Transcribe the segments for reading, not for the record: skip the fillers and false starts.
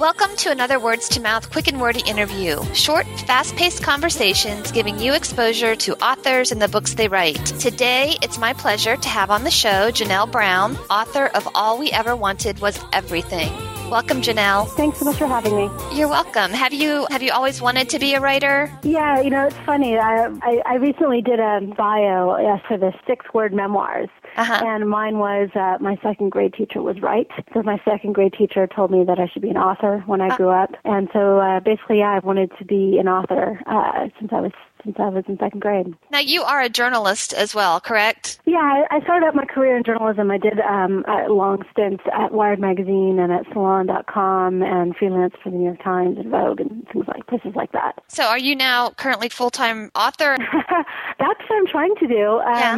Welcome to another Words to Mouth quick and wordy interview. Short, fast-paced conversations giving you exposure to authors and the books they write. Today, it's my pleasure to have on the show Janelle Brown, author of All We Ever Wanted Was Everything. Welcome, Janelle. Thanks so much for having me. You're welcome. Have you always wanted to be a writer? Yeah, it's funny. I recently did a bio for the 6-word memoirs. And mine was, my second grade teacher was right. So my second grade teacher told me that I should be an author when I grew up. And so basically, I wanted to be an author since I was in second grade. Now, you are a journalist as well, correct? Yeah, I started out my career in journalism. I did long stints at Wired Magazine and at Salon.com and freelance for the New York Times and Vogue and places like that. So are you now currently full-time author? That's what I'm trying to do.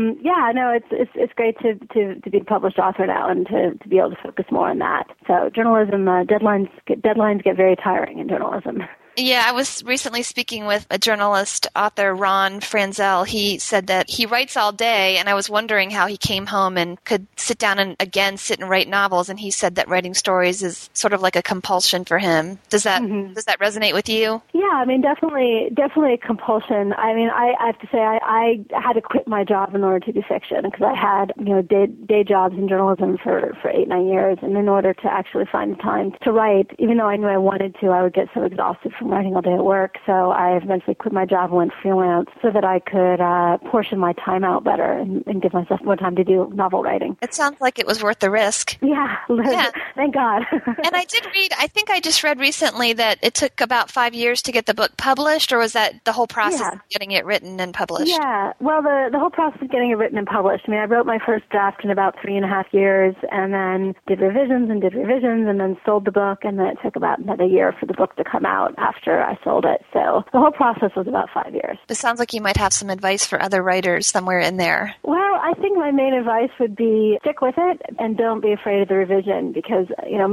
It's great to be a published author now and to be able to focus more on that. So journalism, deadlines get very tiring in journalism. Yeah, I was recently speaking with a journalist, author Ron Franzel. He said that he writes all day, and I was wondering how he came home and could sit down and again sit and write novels. And he said that writing stories is sort of like a compulsion for him. Does that resonate with you? Yeah, I mean, definitely a compulsion. I mean, I have to say I had to quit my job in order to do fiction because I had day jobs in journalism for 8-9 years, and in order to actually find the time to write, even though I knew I wanted to, I would get so exhausted from writing all day at work. So I eventually quit my job and went freelance so that I could portion my time out better and give myself more time to do novel writing. It sounds like it was worth the risk. Yeah. Thank God. And I did read, I think I just read recently that it took about 5 years to get the book published, or was that the whole process of getting it written and published? Yeah. Well, the whole process of getting it written and published, I mean, I wrote my first draft in about 3.5 years and then did revisions and then sold the book, and then it took about another year for the book to come out after I sold it. So the whole process was about 5 years. It sounds like you might have some advice for other writers somewhere in there. Well, I think my main advice would be stick with it and don't be afraid of the revision because,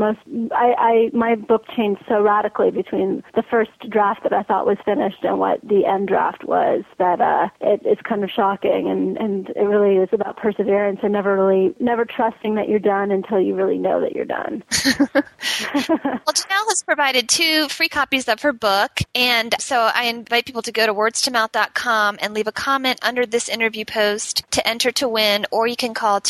my book changed so radically between the first draft that I thought was finished and what the end draft was that it's kind of shocking and it really is about perseverance and never trusting that you're done until you really know that you're done. Well, Janelle has provided 2 free copies of her book, and so I invite people to go to wordstoMouth.com and leave a comment under this interview post to enter to win, or you can call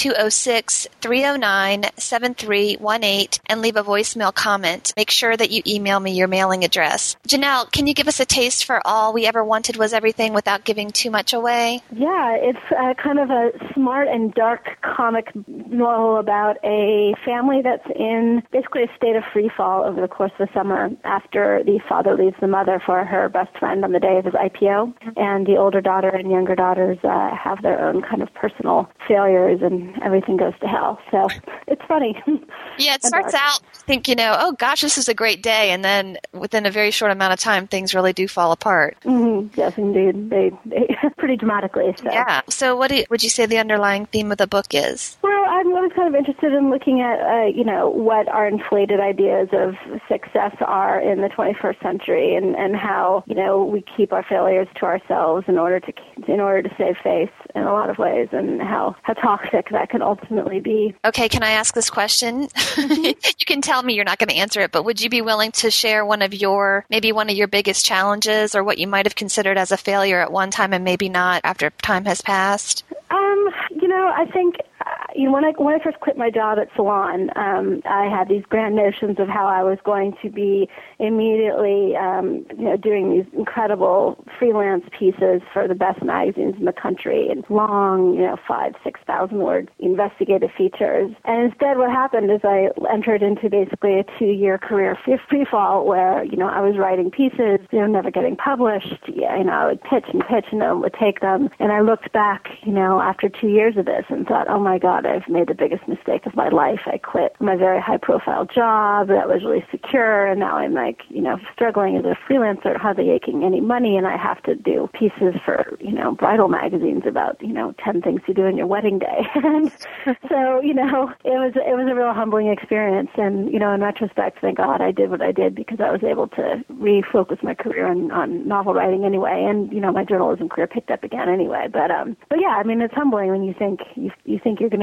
206-309-7318 and leave a voicemail comment. Make sure that you email me your mailing address. Janelle, can you give us a taste for All We Ever Wanted Was Everything without giving too much away? Yeah, it's kind of a smart and dark comic novel about a family that's in basically a state of free fall over the course of the summer after the father leaves the mother for her best friend on the day of his IPO, and the older daughter and younger daughters have their own kind of personal failures, and everything goes to hell. So it's funny. Yeah, it starts out, think, oh gosh, this is a great day, and then within a very short amount of time, things really do fall apart. Mm-hmm. Yes, indeed. They pretty dramatically. So. Yeah. So what would you say the underlying theme of the book is? Well, I was kind of interested in looking at, what our inflated ideas of success are in the 21st century and how, we keep our failures to ourselves in order to save face in a lot of ways and how toxic that can ultimately be. Okay, can I ask this question? You can tell me you're not going to answer it, but would you be willing to share one of your biggest challenges or what you might have considered as a failure at one time and maybe not after time has passed? I think when I first quit my job at Salon, I had these grand notions of how I was going to be immediately, doing these incredible freelance pieces for the best magazines in the country and long, 5,000-6,000 word investigative features. And instead, what happened is I entered into basically a 2-year career free fall where, I was writing pieces, never getting published. I would pitch and no one would take them. And I looked back, after 2 years of this and thought, oh my God, I've made the biggest mistake of my life. I quit my very high-profile job that was really secure, and now I'm struggling as a freelancer, hardly making any money, and I have to do pieces for, bridal magazines about, 10 things to do in your wedding day. And so, it was a real humbling experience. And, in retrospect, thank God I did what I did because I was able to refocus my career on novel writing anyway. And, my journalism career picked up again anyway. But yeah, it's humbling when you think you're going to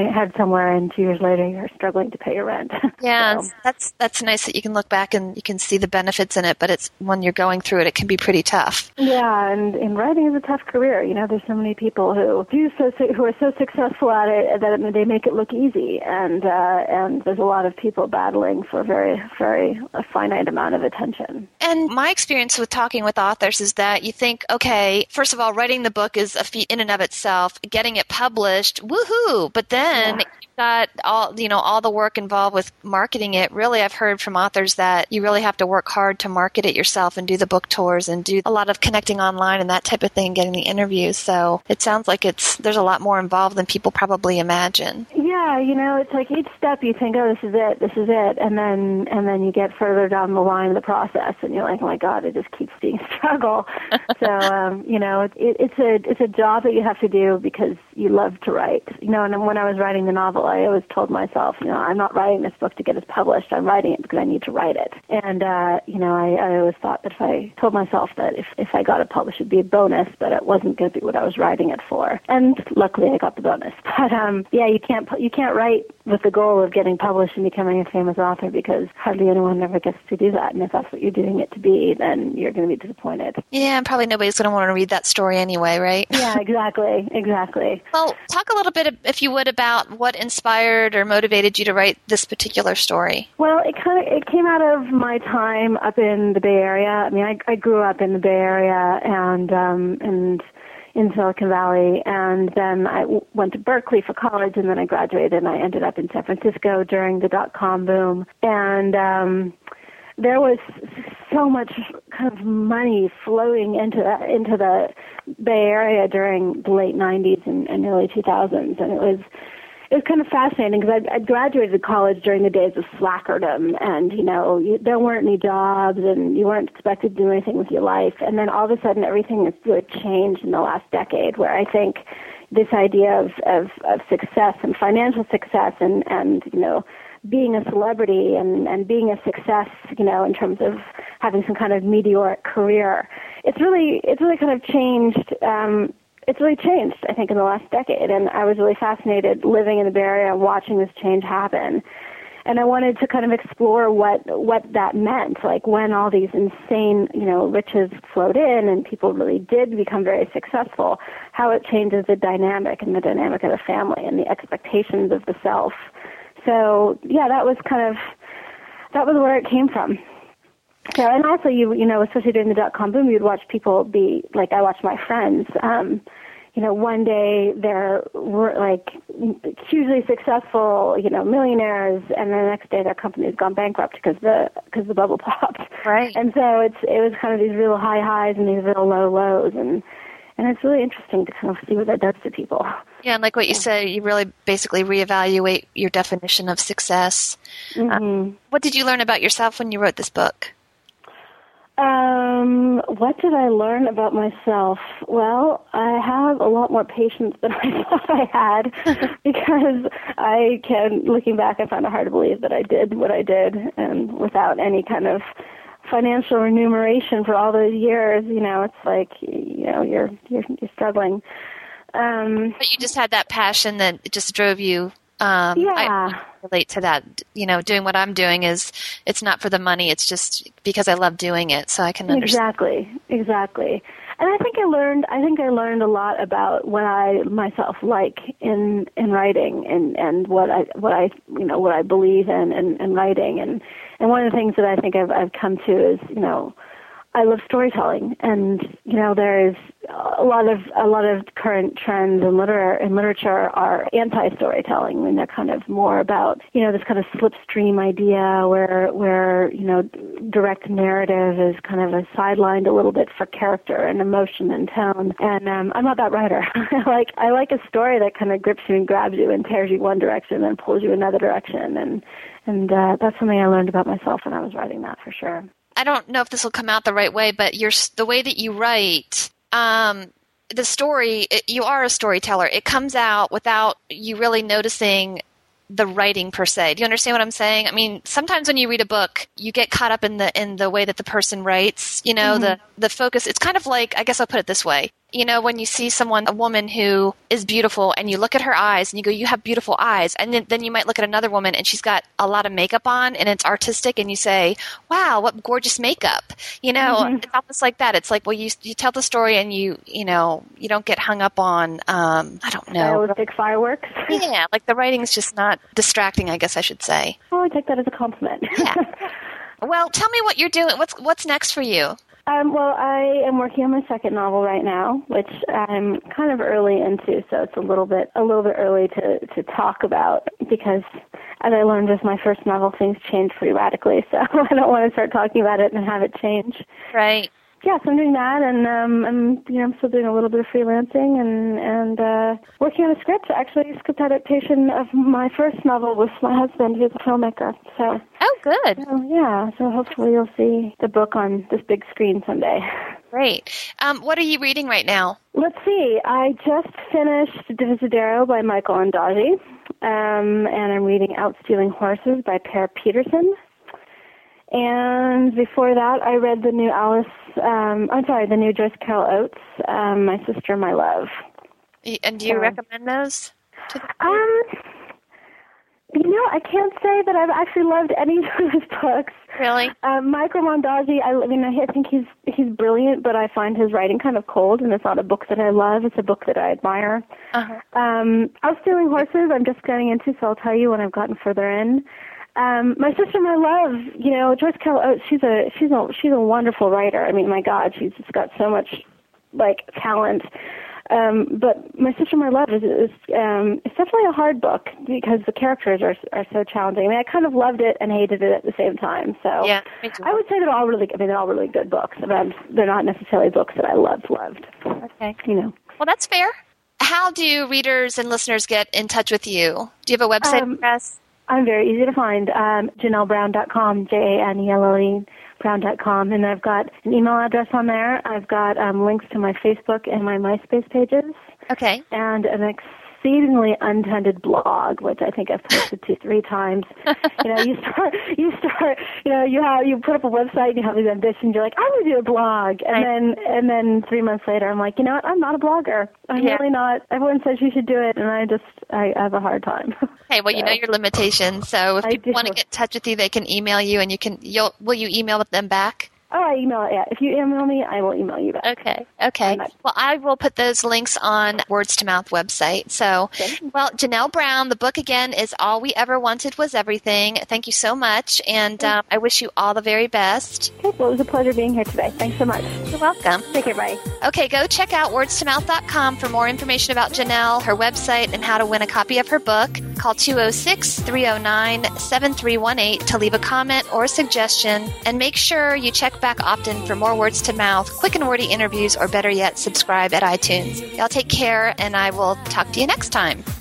your head somewhere, and 2 years later you're struggling to pay your rent. Yeah, So. that's nice that you can look back and you can see the benefits in it, but it's when you're going through it, it can be pretty tough. Yeah, and writing is a tough career. There's so many people who are so successful at it that they make it look easy, and there's a lot of people battling for a finite amount of attention. And my experience with talking with authors is that you think, okay, first of all, writing the book is a feat in and of itself. Getting it published, woohoo! But then you've got all the work involved with marketing it. Really, I've heard from authors that you really have to work hard to market it yourself and do the book tours and do a lot of connecting online and that type of thing, getting the interviews. So it sounds like there's a lot more involved than people probably imagine. Yeah, it's like each step you think, oh, this is it, and then you get further down the line of the process, and you're like, oh my God, it just keeps being a struggle. So it's a job that you have to do because you love to write. And when I was writing the novel, I always told myself, I'm not writing this book to get it published. I'm writing it because I need to write it. And I always thought that if I told myself that if I got it published, it'd be a bonus, but it wasn't going to be what I was writing it for. And luckily, I got the bonus. But you can't write with the goal of getting published and becoming a famous author because hardly anyone ever gets to do that. And if that's what you're doing it to be, then you're going to be disappointed. Yeah, and probably nobody's going to want to read that story anyway, right? Yeah, exactly. Well, talk a little bit, if you would, about what inspired or motivated you to write this particular story. Well, it came out of my time up in the Bay Area. I mean, I grew up in the Bay Area and in Silicon Valley, and then I went to Berkeley for college, and then I graduated, and I ended up in San Francisco during the dot-com boom. And there was so much kind of money flowing into the Bay Area during the late 90s and early 2000s, and it was kind of fascinating because I'd graduated college during the days of slackerdom, and there weren't any jobs, and you weren't expected to do anything with your life. And then all of a sudden, everything has really changed in the last decade, where I think this idea of success and financial success and being a celebrity and being a success, in terms of having some kind of meteoric career, it's really kind of changed. It's really changed, I think, in the last decade, and I was really fascinated living in the Bay Area and watching this change happen. And I wanted to kind of explore what that meant, like when all these insane, riches flowed in and people really did become very successful, how it changes the dynamic and the dynamic of the family and the expectations of the self. So, yeah, that was where it came from. So, and also, especially during the dot-com boom, you'd watch people be, like I watched my friends, one day they're like hugely successful, millionaires, and the next day their company's gone bankrupt because the bubble popped. Right. And so it was kind of these real high highs and these real low lows, and it's really interesting to kind of see what that does to people. Yeah, and like what you said, you really basically reevaluate your definition of success. Mm-hmm. What did you learn about yourself when you wrote this book? What did I learn about myself? Well, I have a lot more patience than I thought I had because looking back, I find it hard to believe that I did what I did and without any kind of financial remuneration for all those years. It's like, you're struggling. But you just had that passion that just drove you. I relate to that. Doing what I'm doing it's not for the money. It's just because I love doing it. So I can understand. Exactly. And I think I learned a lot about what I myself like in writing and what I believe in writing. And one of the things that I think I've come to is, I love storytelling, and there's a lot of current trends in literature are anti-storytelling. I mean, they're kind of more about this kind of slipstream idea where direct narrative is kind of sidelined a little bit for character and emotion and tone. And I'm not that writer. I like a story that kind of grips you and grabs you and tears you one direction and then pulls you another direction. And that's something I learned about myself when I was writing that, for sure. I don't know if this will come out the right way, but the way that you write, the story, you are a storyteller. It comes out without you really noticing the writing per se. Do you understand what I'm saying? I mean, sometimes when you read a book, you get caught up in the way that the person writes, Mm-hmm. the focus. It's kind of like, I guess I'll put it this way. You know, when you see a woman who is beautiful, and you look at her eyes and you go, you have beautiful eyes. And then you might look at another woman and she's got a lot of makeup on and it's artistic, and you say, wow, what gorgeous makeup. You know, It's almost like that. It's like, well, you tell the story and you don't get hung up on, I don't know. Stylistic fireworks. Yeah, like the writing's just not distracting, I guess I should say. Oh, I take that as a compliment. Yeah. Well, tell me what you're doing. What's next for you? Well, I am working on my second novel right now, which I'm kind of early into, so it's a little bit early to talk about, because as I learned with my first novel, things change pretty radically, so I don't want to start talking about it and have it change. Right. Yeah, so I'm doing that, and I'm still doing a little bit of freelancing and working on a script. Actually, a script adaptation of my first novel with my husband, who's a filmmaker. So. Oh, good. So hopefully you'll see the book on this big screen someday. Great. What are you reading right now? Let's see. I just finished Divisadero by Michael Ondaatje, and I'm reading Out Stealing Horses by Per Peterson. And before that, I read the new Joyce Carol Oates, My Sister, My Love. And do you recommend those? I can't say that I've actually loved any of his books. Really? Michael Ondaatje, I think he's brilliant, but I find his writing kind of cold, and it's not a book that I love. It's a book that I admire. Out Stealing Horses, I'm just getting into, so I'll tell you when I've gotten further in. My Sister, My Love, Joyce Carol Oates, she's a wonderful writer. I mean, my God, she's just got so much, talent. But My Sister, My Love is it's definitely a hard book because the characters are so challenging. I mean, I kind of loved it and hated it at the same time. So yeah, me too. I would say they're all really good books, but they're not necessarily books that I loved. Okay. Well, that's fair. How do readers and listeners get in touch with you? Do you have a website address? I'm very easy to find, JanelleBrown.com, JANELLE Brown.com, and I've got an email address on there. I've got links to my Facebook and my MySpace pages. Okay. And an exceedingly untended blog, which I think I've posted to 3 times. You put up a website and you have these ambitions. You're like, I'm going to do a blog, and then 3 months later, I'm like, you know what? I'm not a blogger. I'm really not. Everyone says you should do it, and I have a hard time. Okay, well, you know your limitations. So if people want to get in touch with you, they can email you, and will you email them back? Oh, I email it, yeah. If you email me, I will email you back. Okay. Well, I will put those links on Words to Mouth website. So, well, Janelle Brown, the book again is All We Ever Wanted Was Everything. Thank you so much, and I wish you all the very best. Okay, well, it was a pleasure being here today. Thanks so much. You're welcome. Take care, bye. Okay, go check out wordstomouth.com for more information about Janelle, her website, and how to win a copy of her book. Call 206-309-7318 to leave a comment or a suggestion, and make sure you check back often for more Words to Mouth, quick and wordy interviews, or better yet, subscribe at iTunes. Y'all take care, and I will talk to you next time.